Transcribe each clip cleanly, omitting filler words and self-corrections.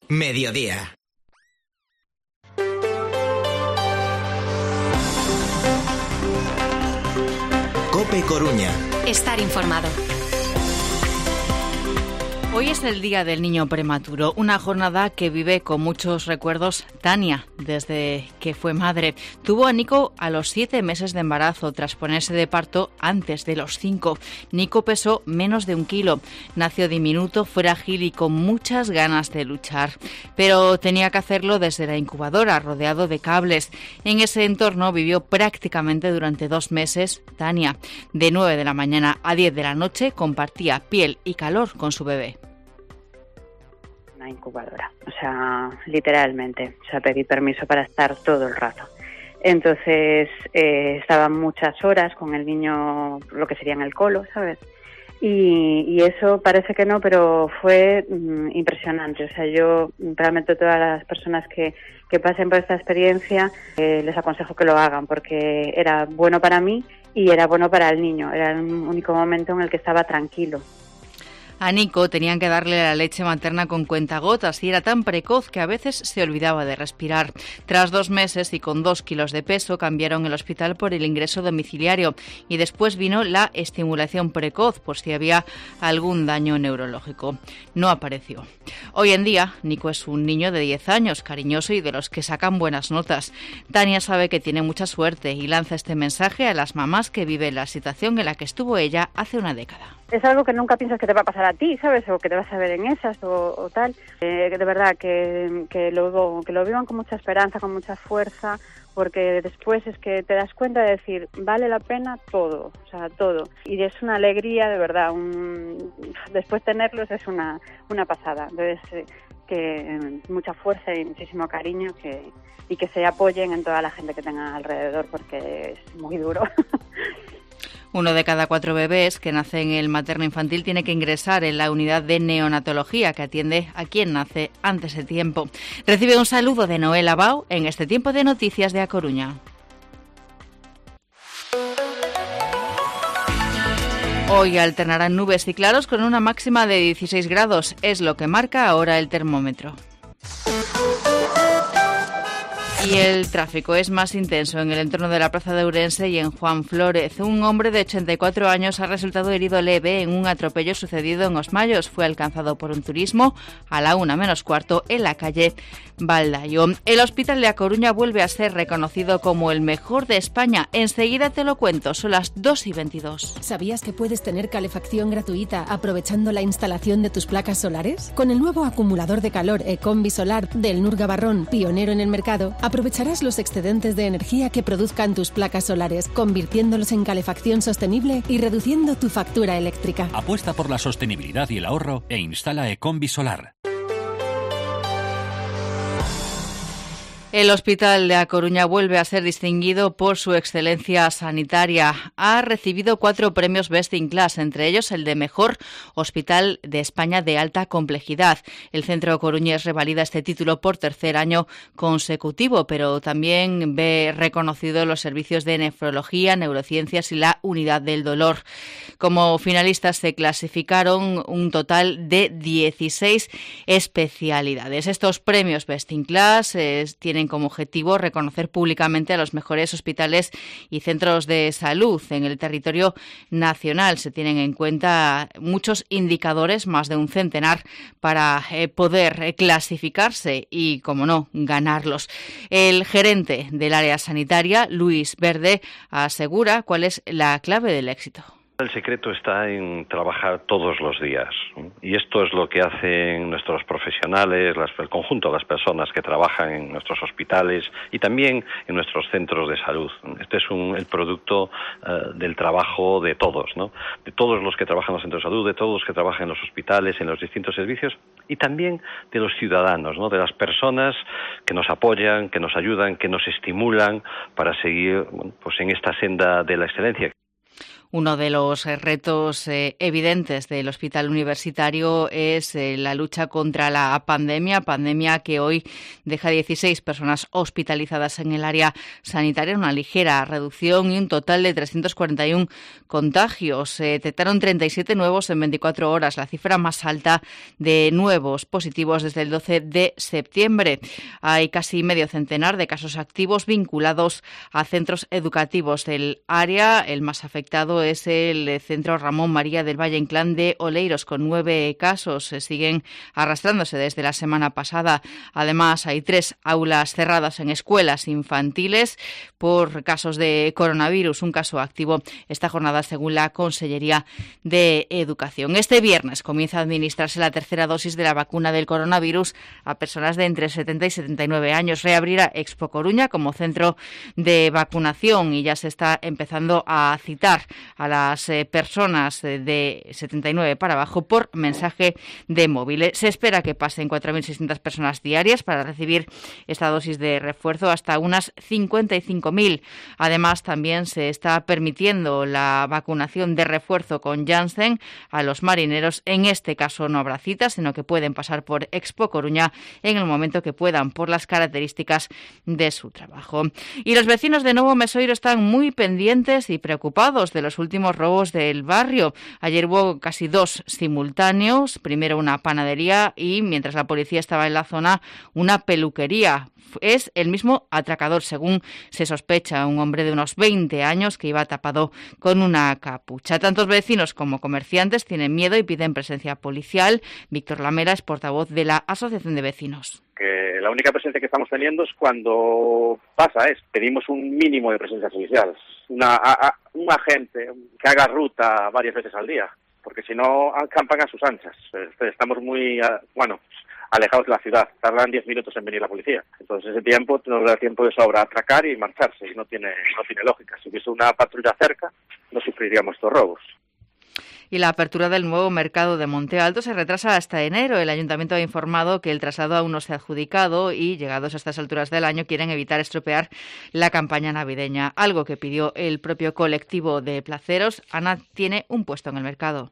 Mediodía. COPE Coruña. Estar informado. Hoy es el Día del Niño Prematuro, una jornada que vive con muchos recuerdos Tania, desde que fue madre. Tuvo a Nico a los 7 meses de embarazo, tras ponerse de parto antes de los 5. Nico pesó menos de 1 kilo, nació diminuto, frágil y con muchas ganas de luchar. Pero tenía que hacerlo desde la incubadora, rodeado de cables. En ese entorno vivió prácticamente durante 2 meses Tania. De 9 de la mañana a 10 de la noche compartía piel y calor con su bebé. Una incubadora, o sea, literalmente, o sea, pedí permiso para estar todo el rato. Entonces, estaba muchas horas con el niño, lo que sería en el colo, ¿sabes? Y eso parece que no, pero fue impresionante. O sea, yo realmente todas las personas que pasen por esta experiencia les aconsejo que lo hagan, porque era bueno para mí y era bueno para el niño. Era el único momento en el que estaba tranquilo. A Nico tenían que darle la leche materna con cuentagotas y era tan precoz que a veces se olvidaba de respirar. Tras 2 meses y con 2 kilos de peso, cambiaron el hospital por el ingreso domiciliario y después vino la estimulación precoz por si había algún daño neurológico. No apareció. Hoy en día, Nico es un niño de 10 años, cariñoso y de los que sacan buenas notas. Tania sabe que tiene mucha suerte y lanza este mensaje a las mamás que viven la situación en la que estuvo ella hace una década. Es algo que nunca piensas que te va a pasar a ti, ¿sabes? O que te vas a ver en esas o tal. De verdad, que lo vivan con mucha esperanza, con mucha fuerza, porque después es que te das cuenta de decir, vale la pena todo, o sea, todo. Y es una alegría, de verdad, después tenerlos es una pasada. Entonces, mucha fuerza y muchísimo cariño y que se apoyen en toda la gente que tengan alrededor, porque es muy duro. 1 de cada 4 bebés que nace en el materno infantil tiene que ingresar en la unidad de neonatología que atiende a quien nace antes de tiempo. Recibe un saludo de Noel Abao en este tiempo de noticias de A Coruña. Hoy alternarán nubes y claros con una máxima de 16 grados. Es lo que marca ahora el termómetro. Y el tráfico es más intenso en el entorno de la plaza de Ourense y en Juan Flórez. Un hombre de 84 años ha resultado herido leve en un atropello sucedido en Os Mayos. Fue alcanzado por un turismo a la 1:15 en la calle Baldayo. El Hospital de A Coruña vuelve a ser reconocido como el mejor de España. Enseguida te lo cuento, son las 2:22. ¿Sabías que puedes tener calefacción gratuita aprovechando la instalación de tus placas solares? Con el nuevo acumulador de calor Ecombi Solar del Nur Gavarrón, pionero en el mercado, aprovecharás los excedentes de energía que produzcan tus placas solares, convirtiéndolos en calefacción sostenible y reduciendo tu factura eléctrica. Apuesta por la sostenibilidad y el ahorro e instala Ecombi Solar. El Hospital de A Coruña vuelve a ser distinguido por su excelencia sanitaria. Ha recibido 4 premios Best in Class, entre ellos el de Mejor Hospital de España de Alta Complejidad. El Centro Coruñés revalida este título por 3er año consecutivo, pero también ve reconocido los servicios de nefrología, neurociencias y la unidad del dolor. Como finalistas se clasificaron un total de 16 especialidades. Estos premios Best in Class tienen como objetivo reconocer públicamente a los mejores hospitales y centros de salud en el territorio nacional. Se tienen en cuenta muchos indicadores, más de un centenar, para poder clasificarse y, como no, ganarlos. El gerente del área sanitaria, Luis Verde, asegura cuál es la clave del éxito. El secreto está en trabajar todos los días, y esto es lo que hacen nuestros profesionales, el conjunto de las personas que trabajan en nuestros hospitales y también en nuestros centros de salud. Este es el producto del trabajo de todos, ¿no? De todos los que trabajan en los centros de salud, de todos los que trabajan en los hospitales, en los distintos servicios y también de los ciudadanos, ¿no? De las personas que nos apoyan, que nos ayudan, que nos estimulan para seguir, pues en esta senda de la excelencia. Uno de los retos evidentes del hospital universitario es la lucha contra la pandemia que hoy deja 16 personas hospitalizadas en el área sanitaria, una ligera reducción y un total de 341 contagios. Se detectaron 37 nuevos en 24 horas, la cifra más alta de nuevos positivos desde el 12 de septiembre. Hay casi medio centenar de casos activos vinculados a centros educativos del área. El más afectado es el Centro Ramón María del Valle Inclán de Oleiros, con 9 casos. Se siguen arrastrándose desde la semana pasada. Además, hay 3 aulas cerradas en escuelas infantiles por casos de coronavirus. Un caso activo esta jornada, según la Consellería de Educación. Este viernes comienza a administrarse la tercera dosis de la vacuna del coronavirus a personas de entre 70 y 79 años. Reabrirá Expo Coruña como centro de vacunación y ya se está empezando a citar a las personas de 79 para abajo por mensaje de móvil. Se espera que pasen 4.600 personas diarias para recibir esta dosis de refuerzo, hasta unas 55.000. Además, también se está permitiendo la vacunación de refuerzo con Janssen a los marineros. En este caso no habrá cita, sino que pueden pasar por Expo Coruña en el momento que puedan, por las características de su trabajo. Y los vecinos de Novo Mesoiro están muy pendientes y preocupados de los últimos robos del barrio. Ayer hubo casi 2 simultáneos, primero una panadería y, mientras la policía estaba en la zona, una peluquería. Es el mismo atracador, según se sospecha, un hombre de unos 20 años que iba tapado con una capucha. Tantos vecinos como comerciantes tienen miedo y piden presencia policial. Víctor Lamela es portavoz de la Asociación de Vecinos. Que la única presencia que estamos teniendo es cuando pedimos un mínimo de presencia policial, un agente que haga ruta varias veces al día, porque si no acampan a sus anchas. Estamos muy, alejados de la ciudad, tardan 10 minutos en venir la policía. Entonces ese tiempo nos da tiempo de sobra a atracar y marcharse, y no tiene lógica. Si hubiese una patrulla cerca, no sufriríamos estos robos. Y la apertura del nuevo mercado de Monte Alto se retrasa hasta enero. El Ayuntamiento ha informado que el traslado aún no se ha adjudicado y, llegados a estas alturas del año, quieren evitar estropear la campaña navideña, algo que pidió el propio colectivo de placeros. Ana tiene un puesto en el mercado.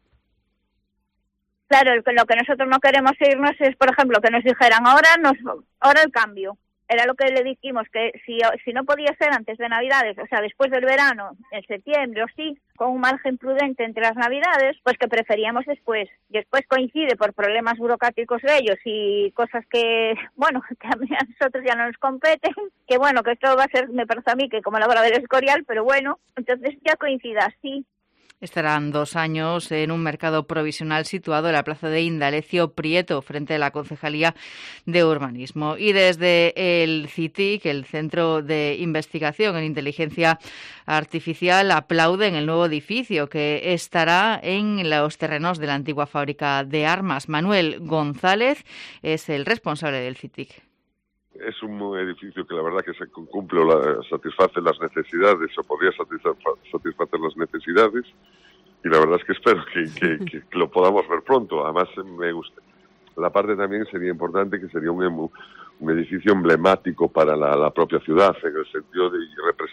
Claro, lo que nosotros no queremos irnos es, por ejemplo, que nos dijeran ahora el cambio. Era lo que le dijimos, que si no podía ser antes de Navidades, o sea, después del verano, en septiembre o sí, con un margen prudente entre las Navidades, pues que preferíamos después. Después coincide por problemas burocráticos de ellos y cosas que a nosotros ya no nos competen, que esto va a ser, me parece a mí, que como la bola del Escorial, pero bueno, entonces ya coincide así. Estarán 2 años en un mercado provisional situado en la plaza de Indalecio Prieto, frente a la Concejalía de Urbanismo. Y desde el CITIC, el Centro de Investigación en Inteligencia Artificial, aplauden el nuevo edificio que estará en los terrenos de la antigua fábrica de armas. Manuel González es el responsable del CITIC. Es un edificio que la verdad que se cumple satisface las necesidades o podría satisfacer las necesidades, y la verdad es que espero que lo podamos ver pronto. Además me gusta. La parte también sería importante que sería un edificio emblemático para la propia ciudad, en el sentido de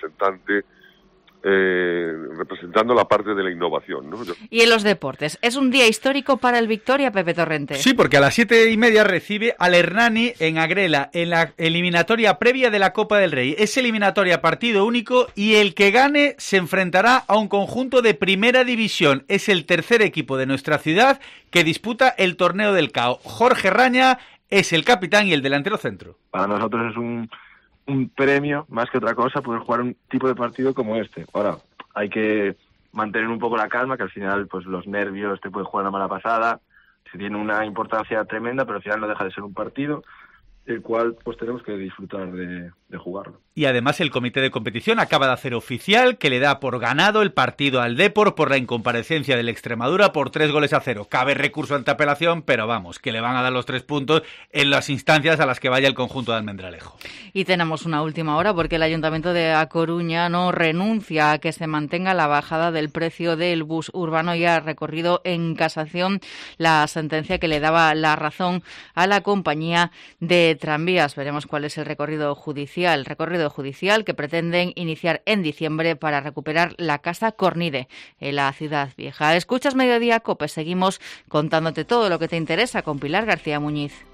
representando la parte de la innovación, ¿no? Y en los deportes, ¿es un día histórico para el Victoria, Pepe Torrente? Sí, porque a las 7:30 recibe al Hernani en Agrela, en la eliminatoria previa de la Copa del Rey. Es eliminatoria partido único y el que gane se enfrentará a un conjunto de primera división. Es el tercer equipo de nuestra ciudad que disputa el torneo del CAO. Jorge Raña es el capitán y el delantero centro. Para nosotros es un premio, más que otra cosa, poder jugar un tipo de partido como este. Ahora, hay que mantener un poco la calma, que al final pues los nervios te pueden jugar una mala pasada, se tiene una importancia tremenda, pero al final no deja de ser un partido, el cual pues tenemos que disfrutar de jugarlo. Y además el comité de competición acaba de hacer oficial que le da por ganado el partido al Depor por la incomparecencia del Extremadura por 3-0. Cabe recurso ante apelación, pero vamos, que le van a dar los 3 puntos en las instancias a las que vaya el conjunto de Almendralejo. Y tenemos una última hora porque el Ayuntamiento de A Coruña no renuncia a que se mantenga la bajada del precio del bus urbano y ha recorrido en casación la sentencia que le daba la razón a la compañía de tranvías. Veremos cuál es el recorrido judicial. recorrido judicial que pretenden iniciar en diciembre para recuperar la Casa Cornide en la Ciudad Vieja. Escuchas Mediodía COPE, seguimos contándote todo lo que te interesa con Pilar García Muñiz.